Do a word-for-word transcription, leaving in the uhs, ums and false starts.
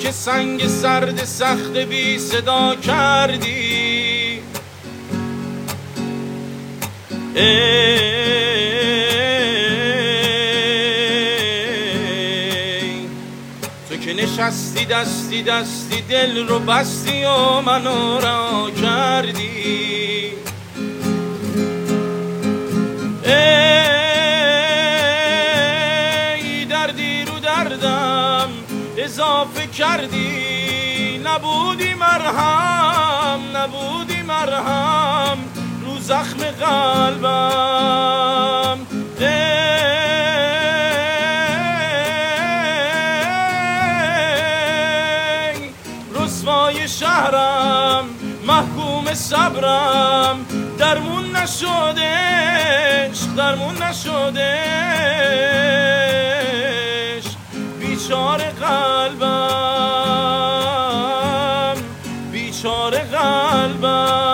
که سنگ سرد سخت بی صدا کردی. ای تو که نشستی دستی دستی دل رو بستی و منو را کردی. ای دردی رو دردم اضافه کردی، نبودی مرهم نبودی مرهم رو زخم قلبم. ای رسوای شهرم محکوم صبرم، درمون نشدش درمون نشدش بیچاره قلبم بیچاره قلبم.